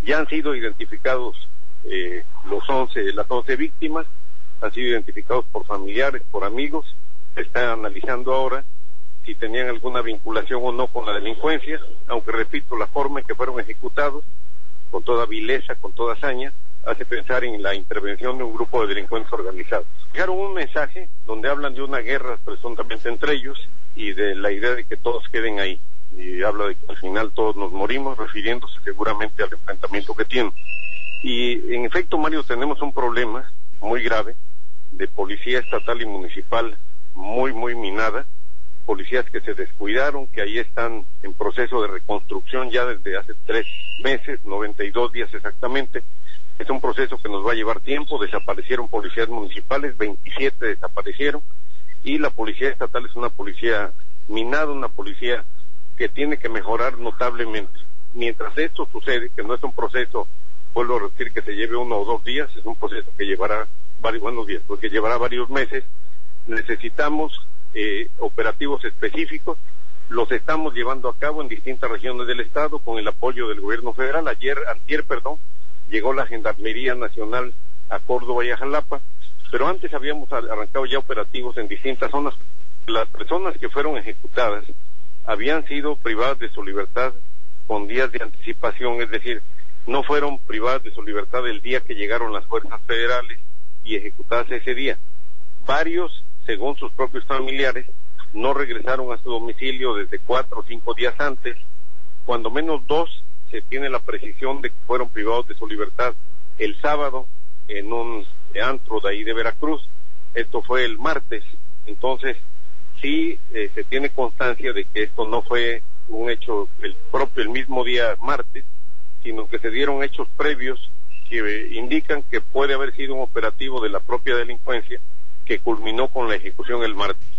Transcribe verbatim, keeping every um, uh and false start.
Ya han sido identificados eh, los once, las once víctimas, han sido identificados por familiares, por amigos, se está analizando ahora si tenían alguna vinculación o no con la delincuencia, aunque repito, la forma en que fueron ejecutados, con toda vileza, con toda hazaña, hace pensar en la intervención de un grupo de delincuentes organizados. Dejaron un mensaje donde hablan de una guerra presuntamente entre ellos y de la idea de que todos queden ahí, y habla de que al final todos nos morimos, refiriéndose seguramente al enfrentamiento que tienen. Y en efecto, Mario, tenemos un problema muy grave de policía estatal y municipal muy, muy minada, policías que se descuidaron, que ahí están en proceso de reconstrucción ya desde hace tres meses, noventa y dos días exactamente. Es un proceso que nos va a llevar tiempo. Desaparecieron policías municipales, veintisiete desaparecieron, y la policía estatal es una policía minada, una policía que tiene que mejorar notablemente. Mientras esto sucede, que no es un proceso, vuelvo a repetir, que se lleve uno o dos días, es un proceso que llevará varios, buenos días, porque llevará varios meses. Necesitamos eh, operativos específicos, los estamos llevando a cabo en distintas regiones del estado con el apoyo del gobierno federal. Ayer, antier, perdón, llegó la Gendarmería Nacional a Córdoba y a Jalapa, pero antes habíamos arrancado ya operativos en distintas zonas. Las personas que fueron ejecutadas habían sido privadas de su libertad con días de anticipación, es decir, no fueron privadas de su libertad el día que llegaron las fuerzas federales y ejecutadas ese día. Varios, según sus propios familiares, no regresaron a su domicilio desde cuatro o cinco días antes. Cuando menos dos se tiene la precisión de que fueron privados de su libertad el sábado en un antro de ahí de Veracruz. Esto fue el martes. Entonces sí eh, se tiene constancia de que esto no fue un hecho el propio el mismo día martes, sino que se dieron hechos previos que eh, indican que puede haber sido un operativo de la propia delincuencia que culminó con la ejecución el martes.